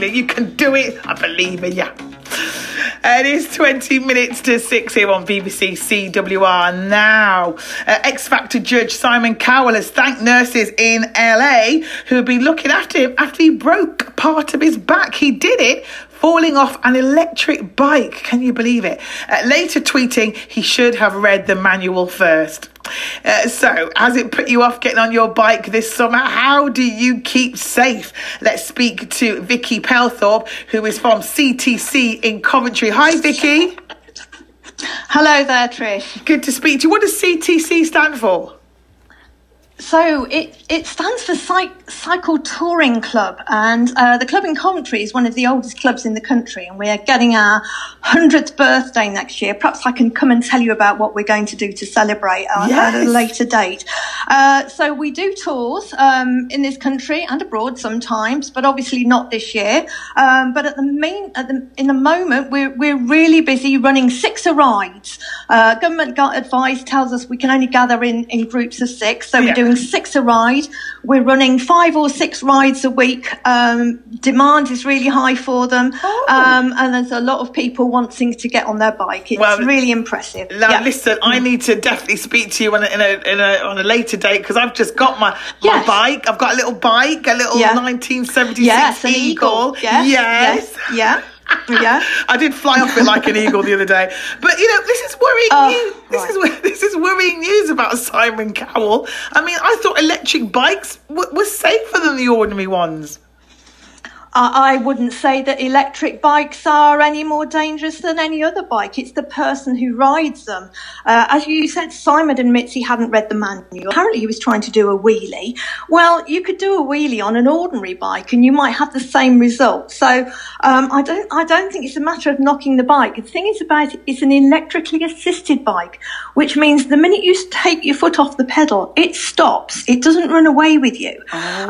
You can do it. I believe in you. It is 20 minutes to 6 here on BBC CWR now. X Factor judge Simon Cowell has thanked nurses in LA who have been looking after him after he broke part of his back. He did it falling off an electric bike. Can you believe it? Later tweeting, he should have read the manual first. So, has it put you off getting on your bike this summer? How do you keep safe? Let's speak to Vicky Pelthorpe, who is from CTC in Coventry. Hi, Vicky. Hello there, Trish. Good to speak to you. What does CTC stand for? So it stands for Cycle Touring Club, and the club in Coventry is one of the oldest clubs in the country, and we're getting our 100th birthday next year. Perhaps I can come and tell you about what we're going to do to celebrate at a later date. So we do tours in this country and abroad sometimes, but obviously not this year. But in the moment, we're really busy running 6 rides. Government advice tells us we can only gather in groups of 6, so we're doing 6 a ride. We're running 5 or 6 rides a week. Demand is really high for them, and there's a lot of people wanting to get on their bike. It's really impressive. Now, listen, I need to definitely speak to you on a later date, because I've just got my bike. I've got a little bike, a little 1976 Eagle. Yes. Yeah. I did fly off it like an eagle the other day, but this is worrying news. This is worrying news about Simon Cowell. I mean, I thought electric bikes were safer than the ordinary ones. I wouldn't say that electric bikes are any more dangerous than any other bike. It's the person who rides them. As you said, Simon admits he hadn't read the manual. Apparently he was trying to do a wheelie. Well, you could do a wheelie on an ordinary bike and you might have the same result. So I don't think it's a matter of knocking the bike. The thing is about it, it's an electrically assisted bike, which means the minute you take your foot off the pedal, it stops. It doesn't run away with you.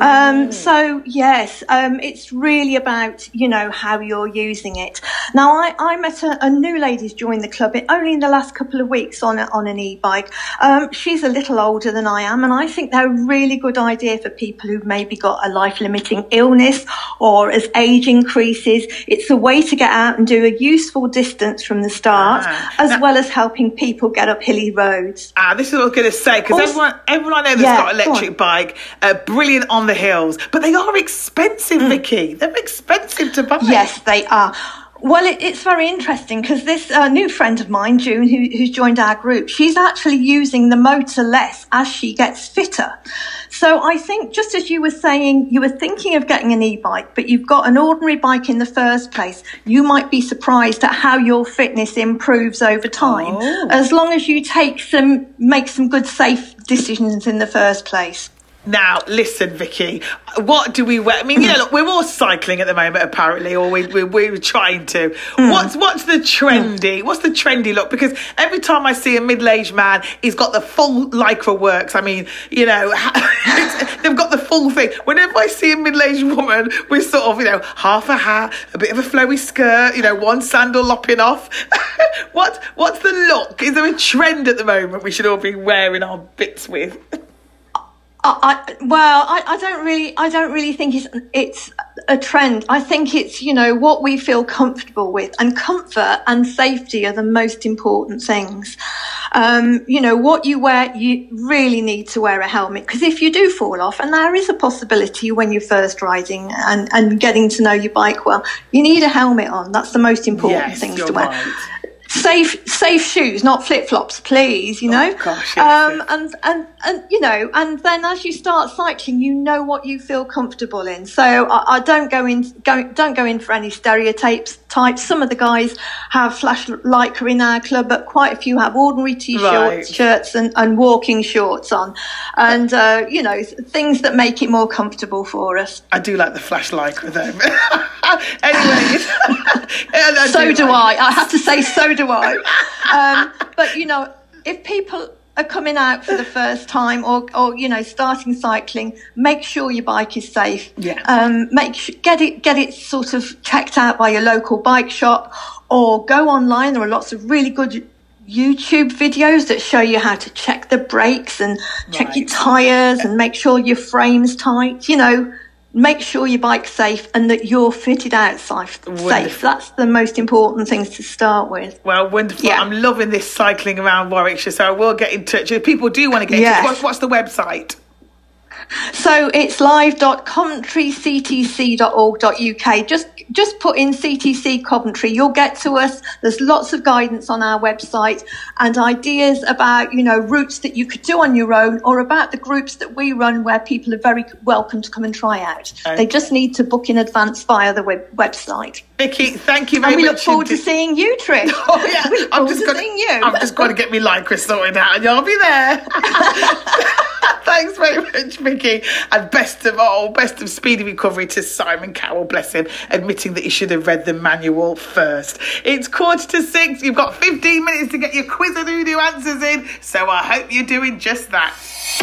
So yes, it's really about, how you're using it. Now, I met a new lady's joined the club only in the last couple of weeks on an e-bike. She's a little older than I am, and I think they're a really good idea for people who've maybe got a life-limiting illness, or as age increases, it's a way to get out and do a useful distance from the start, as well as helping people get up hilly roads. This is what I was going to say, because everyone I know that's got an electric bike, brilliant on the hills, but they are expensive, Vicky. They're expensive to buy. Yes, they are. Well, it's very interesting, because this new friend of mine, June, who's joined our group, she's actually using the motor less as she gets fitter. So I think, just as you were saying, you were thinking of getting an e-bike, but you've got an ordinary bike in the first place, you might be surprised at how your fitness improves over time, as long as you make some good, safe decisions in the first place. Now, listen, Vicky, what do we wear? I mean, look, we're all cycling at the moment, apparently, or we're trying to. What's the trendy look? Because every time I see a middle-aged man, he's got the full Lycra works. I mean, they've got the full thing. Whenever I see a middle-aged woman with sort of, half a hat, a bit of a flowy skirt, one sandal lopping off, what's the look? Is there a trend at the moment we should all be wearing our bits with? I don't really think it's a trend. I think it's, what we feel comfortable with, and comfort and safety are the most important things. What you wear, you really need to wear a helmet, because if you do fall off, and there is a possibility when you're first riding and getting to know your bike well, you need a helmet on. That's the most important things to wear. Right. Safe shoes, not flip-flops, please, Oh, gosh, yes, and then as you start cycling, you know what you feel comfortable in. So I don't go in for any stereotypes. Some of the guys have flash Lycra in our club, but quite a few have ordinary shirts and walking shorts on, and things that make it more comfortable for us. I do like the flash Lycra though. Anyway, so do I. I have to say, so do I. But if people are coming out for the first time, or starting cycling, make sure your bike is safe. Get it sort of checked out by your local bike shop, or go online. There are lots of really good YouTube videos that show you how to check the brakes and check your tyres and make sure your frame's tight. make sure your bike's safe and that you're fitted out safe. That's the most important things to start with. Well, wonderful. Yeah. I'm loving this cycling around Warwickshire, so I will get in touch. If people do want to get in touch, what's the website? So it's live.coventryctc.org.uk. Just put in CTC Coventry. You'll get to us. There's lots of guidance on our website and ideas about, routes that you could do on your own or about the groups that we run where people are very welcome to come and try out. Okay. They just need to book in advance via the website. Vicky, thank you very much. And we look forward to seeing you, Trish. Oh, yeah. I'm just going to get me Lycra sorted out and you'll be there. Thanks very much, Vicky. And best of speedy recovery to Simon Cowell, bless him, admitting that he should have read the manual first. It's 5:45. You've got 15 minutes to get your quiz and Udo answers in, so I hope you're doing just that.